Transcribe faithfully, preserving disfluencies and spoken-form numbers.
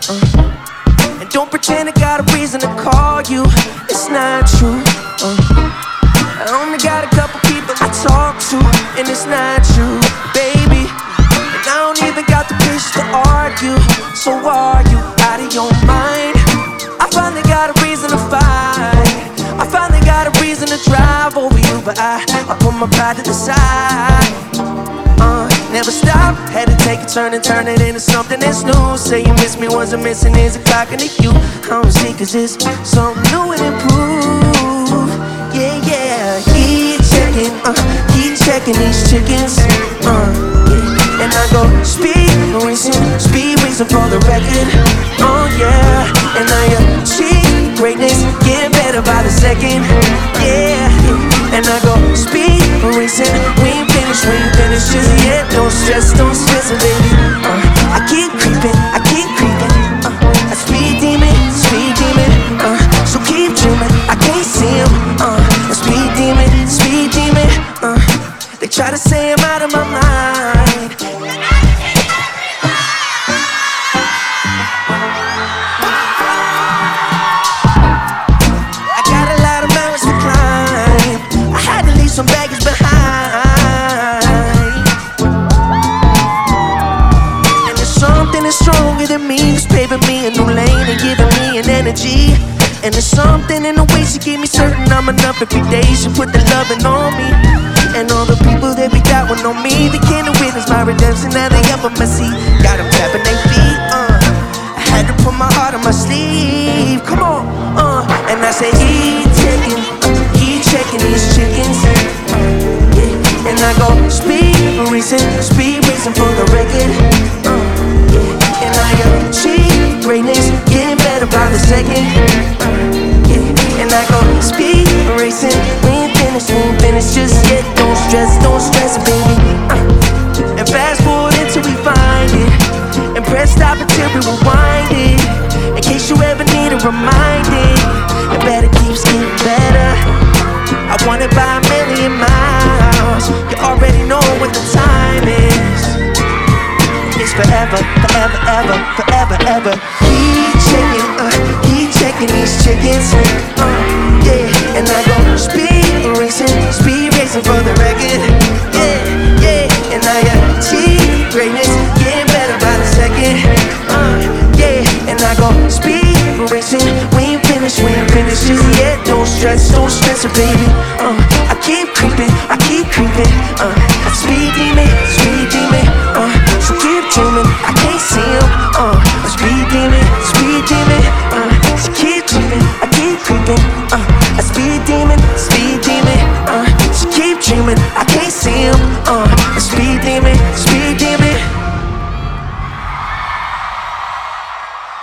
uh. And don't pretend I got a reason to call you, it's not true. uh. I only got a couple people I talk to, and it's not you, baby. And I don't even got the patience to argue. So are you out of your mind? I finally got a reason to fight. I finally got a reason to drive over you, but I, I put my pride to the side. Uh, never stop, had to take a turn and turn it into something that's new. Say you miss me, wasn't missing, is a clocking to you. I don't see, cause it's something new and improved. Yeah, yeah, keep checking, uh, keep checking these chickens, uh, yeah. And I go, speed racing, speed racing for the record, oh yeah. And I achieve greatness, get better by the second, yeah. And I go, speed racing, we ain't finished, we ain't finished just yet. Don't stress, don't stress it, baby. uh, I keep creeping, I keep creeping, uh, a speed demon, speed demon, uh, so keep dreaming, I can't see him, uh, a speed demon, speed demon, uh, they try to say I'm out of my mind. I got a lot of mountains to climb, I had to leave some baggage behind. And there's something that's stronger than me, that's paving me a new lane and giving me an energy. And there's something in the way she keep me certain I'm enough every day. She put the loving on me. And all the people that be doubting on me, they can't witness my redemption, now they up on my seat. Got them tapping their feet, uh I had to put my heart on my sleeve. Come on, uh and I say, keep checking, uh, keep checking these chickens, uh, yeah. And I go, speed racing, speed racing for the record, uh, yeah. And I achieve greatness, getting better by the second, uh, yeah. And I go, speed racing, we ain't finished, we ain't finished just yet. Don't stress, don't stress it, baby, uh. And fast forward until we find it, and press stop until we rewind it. In case you ever need a reminder, it better keeps getting better. I want it by a million miles. You already know what the time is. It's forever, forever, ever, forever, ever. Keep checking, uh, keep checking these chickens, uh, yeah. And I go, speed racing, speed racing for the record, yeah, yeah. And I achieve greatness, getting better by the second, uh, yeah. And I go, speed racing, we ain't finished, we ain't finished just yet. Don't stress, don't stress it, baby, uh, I keep creeping, I keep creeping, uh, a speed demon, speed demon, uh, so keep dreaming, I can't see him, uh, a speed demon, speed demon, uh, so keep dreaming, I keep creeping, uh, a speed demon, speed demon, uh, so keep dreaming, I can't see him, uh, a speed demon.